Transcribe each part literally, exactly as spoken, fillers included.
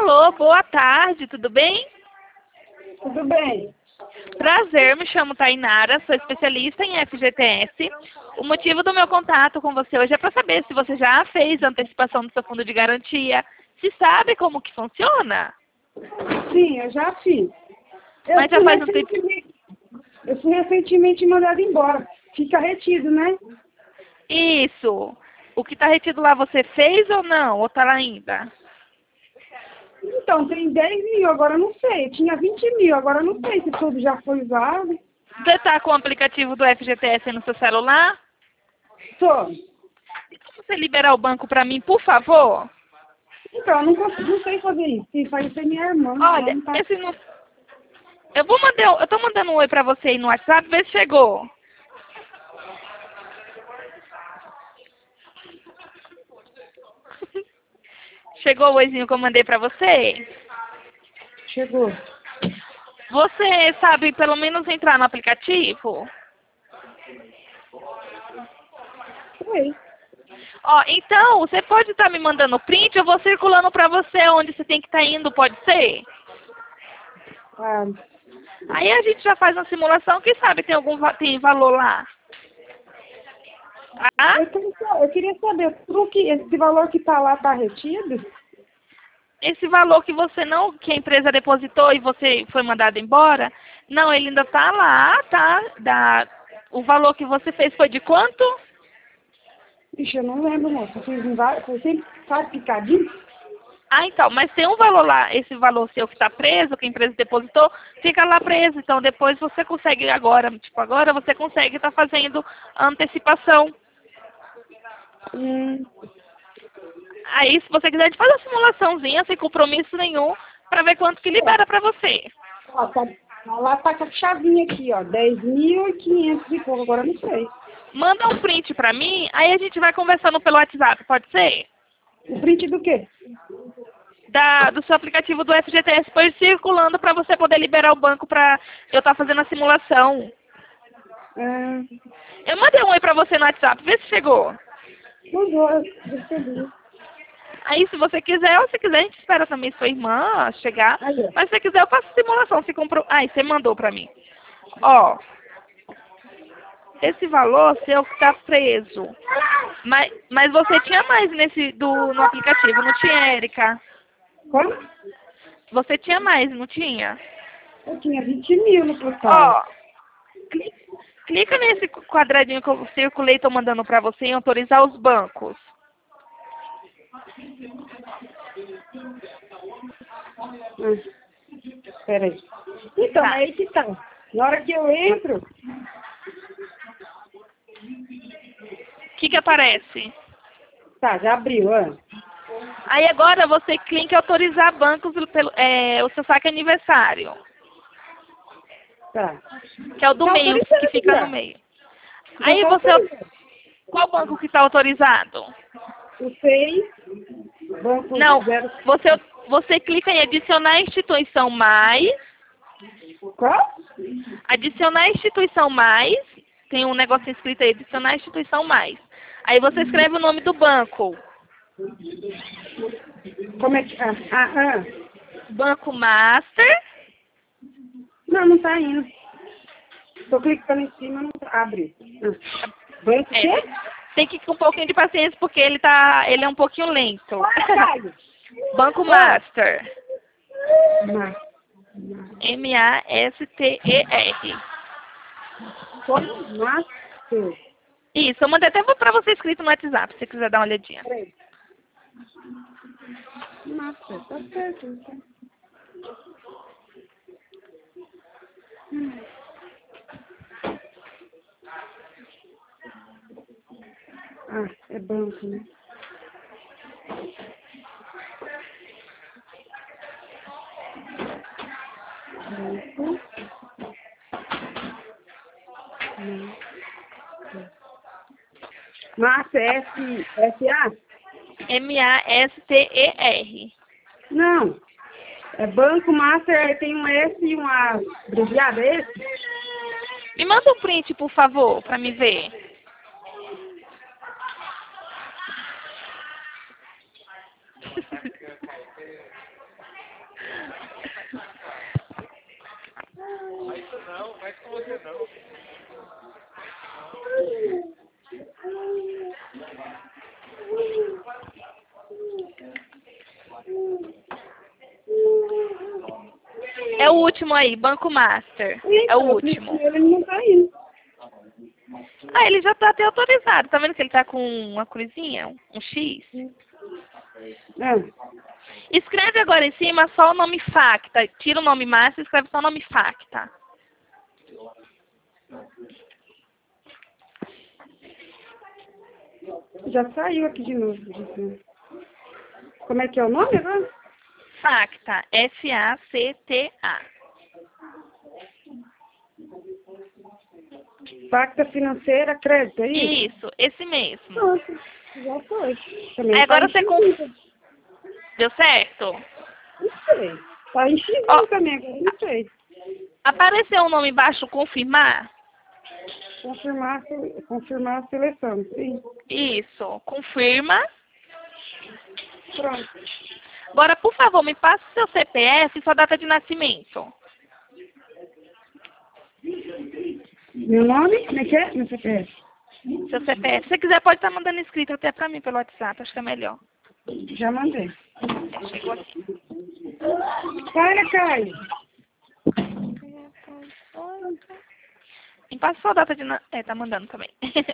Alô, boa tarde, tudo bem? Tudo bem. Prazer, me chamo Tainara, sou especialista em F G T S. O motivo do meu contato com você hoje é para saber se você já fez a antecipação do seu fundo de garantia, se sabe como que funciona. Sim, eu já fiz. Eu Mas já fui faz um tempo... recentemente- Eu fui recentemente mandada embora. Fica retido, né? Isso. O que está retido lá você fez ou não? Ou está lá ainda? Então, tem dez mil, agora eu não sei. Tinha vinte mil, agora eu não sei se tudo já foi usado. Você está com o aplicativo do F G T S aí no seu celular? Tô. E como você liberar o banco para mim, por favor? Então, eu não, consigo, não sei fazer isso. Isso aí foi minha irmã. ela Olha, não tá... esse não... Eu vou mandar, eu tô mandando um oi pra você aí no WhatsApp, vê se chegou. Chegou o oizinho que eu mandei pra você? Chegou. Você sabe pelo menos entrar no aplicativo? Foi. Ó, então, você pode estar me mandando print, eu vou circulando pra você onde você tem que estar indo, pode ser? Ah, Aí a gente já faz uma simulação, quem sabe tem algum va- tem valor lá. Tá? eu, queria, sa- eu queria saber, por que esse valor que tá lá tá retido? Esse valor que você não, que a empresa depositou e você foi mandado embora, não, ele ainda tá lá, tá? Da, o valor que você fez foi de quanto? Ixi, eu não lembro, moça. Eu fiz em vários... Foi sempre sabe, picadinho? Ah, então, mas tem um valor lá, esse valor seu que está preso, que a empresa depositou, fica lá preso. Então depois você consegue agora, tipo, agora você consegue estar fazendo a antecipação. Hum. Aí, se você quiser, a gente faz uma simulaçãozinha, sem compromisso nenhum, para ver quanto que libera para você. Ó, tá, tá lá tá com a chavinha aqui, ó. dez mil e quinhentos e pouco, agora eu não sei. Manda um print para mim, aí a gente vai conversando pelo WhatsApp, pode ser? O print do quê? Da, do seu aplicativo do F G T S depois circulando para você poder liberar o banco para eu estar fazendo a simulação. Ah, Eu mandei um oi para você no WhatsApp, vê se chegou. mudou, eu percebi. Aí, se você quiser, ou se quiser, a gente espera também sua irmã chegar. Aí, ó. Mas se você quiser, eu faço simulação. Se comprou... Ai, você mandou pra mim. Ó, esse valor seu que tá preso. Mas, mas você tinha mais nesse do, no aplicativo, não tinha, Érica? Como? Você tinha mais, não tinha? Eu tinha vinte mil no total. Ó, cli- clica nesse quadradinho que eu circulei e tô mandando pra você em autorizar os bancos. Ah, peraí. Então, Tá. é aí que tá. Na hora que eu entro, O que que aparece? tá, já abriu, ó. Aí agora você clica em autorizar bancos pelo é, o seu saque aniversário, Tá. que é o do Tá meio, que autorizado fica no já. meio. Já Aí tá você, autorizado. qual banco que está autorizado? O seis, banco Não, zero... você, você clica em adicionar instituição mais, Qual? adicionar instituição mais, tem um negócio escrito aí, adicionar instituição mais. Aí você escreve o nome do banco, Como é que... Ah, ah, ah. Banco Master, Não, não tá indo. Tô clicando em cima, não tá. Abre. Ah. Banco o é, quê? tem que ir com um pouquinho de paciência porque ele tá, ele é um pouquinho lento. Olha, Caio. Banco Oi. Master. Ma- M A S T E R. Como? Master. Isso, eu mandei até pra você escrito no WhatsApp, se você quiser dar uma olhadinha. Peraí. Master, tá certo. Então. Hum. Ah, é banco, né? Banco. Master, S, S, A? M A S T E R. Não. É Banco Master, tem um S e um A abreviado, é esse? Me manda um print, por favor, pra me ver. É o último aí, Banco Master. É o último. Ele não tá indo. Ah, ele já tá até autorizado. Tá vendo que ele tá com uma cruzinha? Um X? É. Escreve agora em cima só o nome Facta. Tira o nome Master e escreve só o nome Facta. Já saiu aqui de novo. Como é que é o nome agora? Facta. F A C T A. Facta Financeira Crédito, é isso? Isso, esse mesmo. Nossa, já foi. Também Aí agora tá você... Com... Deu certo? Não sei. Tá enchido Ó, também, agora não sei. apareceu um nome embaixo, confirmar? Confirmar, confirmar a seleção, sim. Isso, confirma. Pronto. Agora, por favor, me passe seu C P F e sua data de nascimento. Meu nome? Como é que é? Meu C P F. Seu C P F. Se você quiser, pode estar mandando escrito até pra mim pelo WhatsApp, acho que é melhor. Já mandei. É, chegou aqui. Para, Caio. Me passa sua data de nascimento. É, tá mandando também.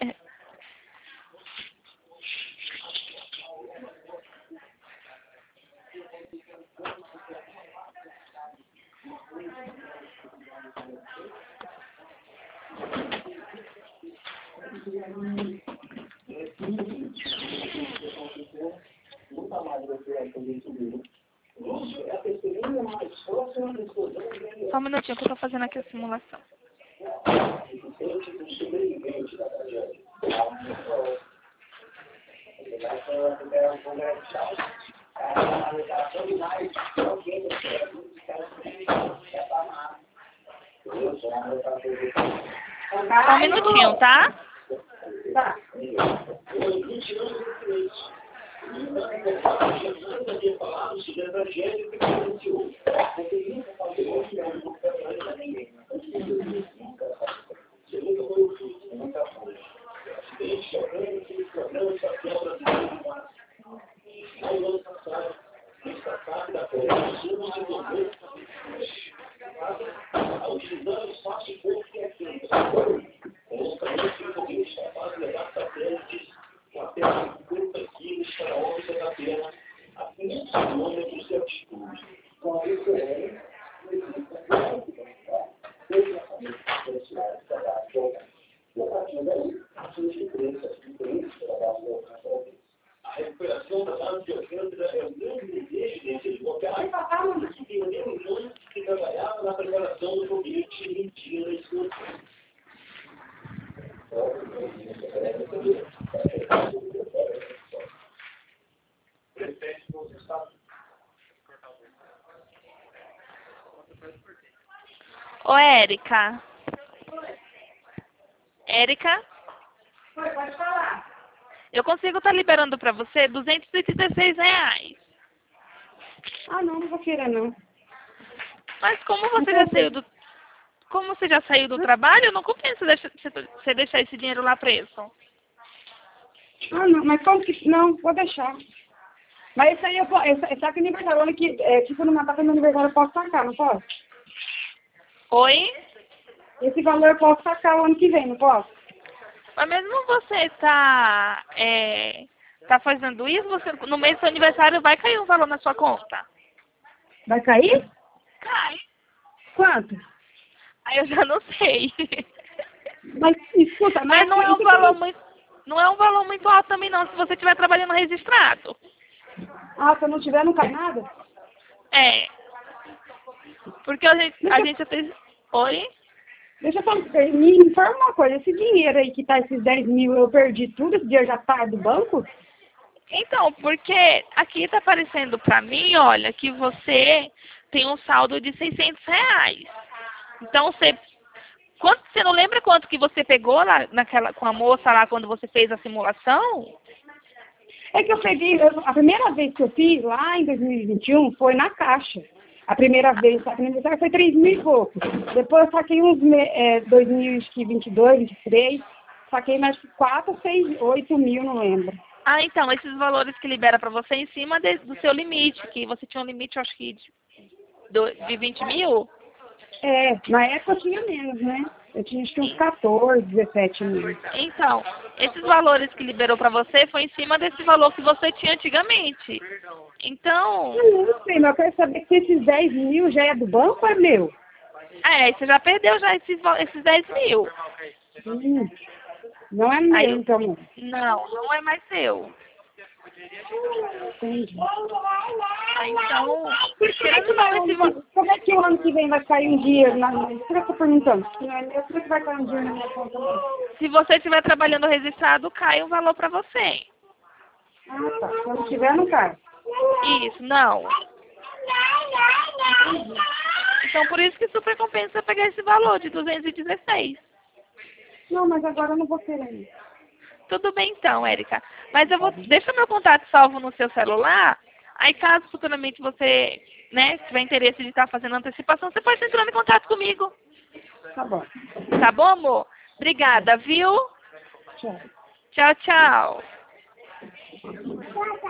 Só um minutinho que eu tô fazendo aqui a simulação. Só um minutinho, tá? Tá. Ô, Érica. Érica? Oi, pode falar. Eu consigo estar liberando pra você duzentos e trinta e seis reais. Ah, não, não vou querer, não. Mas como você já saiu do... Como você já saiu do trabalho, não compensa deixar- você deixar esse dinheiro lá preso. Ah, não, mas como que... Não, vou deixar. Mas isso aí eu posso... Esse, esse aqui é aniversário, olha que... É, tipo, numa data do meu aniversário eu posso sacar, não posso? Oi? Esse valor eu posso sacar o ano que vem, não posso? Mas mesmo você tá, é, tá fazendo isso, você, no mês do seu aniversário vai cair um valor na sua conta. Vai cair? Cai. Quanto? Aí eu já não sei. Mas, escuta, Mas mas... não é um isso valor aqui- muito, não é um valor muito alto também não, se você estiver trabalhando registrado. Ah, se eu não tiver, não cai nada? É. Porque a gente, a gente fez... Oi? Deixa eu falar, me informa uma coisa, esse dinheiro aí que tá, esses dez mil, eu perdi tudo, esse dinheiro já tá do banco? Então, porque aqui tá aparecendo pra mim, olha, que você tem um saldo de seiscentos reais. Então, você... Quanto, você não lembra quanto que você pegou lá naquela, com a moça lá quando você fez a simulação? É que eu peguei, eu- a primeira vez que eu fiz lá em dois mil e vinte e um foi na Caixa. A primeira vez, a primeira vez foi três mil e pouco. Depois eu saquei uns é, dois mil e vinte e dois, vinte e três, saquei mais quatro, seis, oito mil, não lembro. Ah, então, esses valores que libera para você em cima de, do seu limite, que você tinha um limite, acho que de, do, de vinte mil? É, na época eu tinha menos, né? Eu tinha acho que uns quatorze, dezessete mil. Então, esses valores que liberou para você foi em cima desse valor que você tinha antigamente. Então... Eu não sei, mas eu quero saber se esses dez mil já é do banco ou é meu? É, você já perdeu já esses, esses dez mil. Hum, não é meu, Aí, então. não, não é mais seu. Entendi. Ah, então, Como é, querendo que ou não, vai, esse... va- como é que o ano que vem vai cair um dia? Na, por que eu tô perguntando? Se não é meu, por que vai cair um dia na minha conta? se você estiver trabalhando registrado, cai um valor para você. Ah, tá. Se eu não tiver, não cai. Isso, não. Então, por isso que super compensa pegar esse valor de duzentos e dezesseis. Não, mas agora eu não vou querer. Tudo bem então, Érica. Mas eu vou... Deixa meu contato salvo no seu celular. Aí, caso futuramente você, né, tiver interesse de estar fazendo antecipação, você pode entrar em contato comigo. Tá bom. Tá bom, amor? Obrigada, viu? Tchau. Tchau, tchau.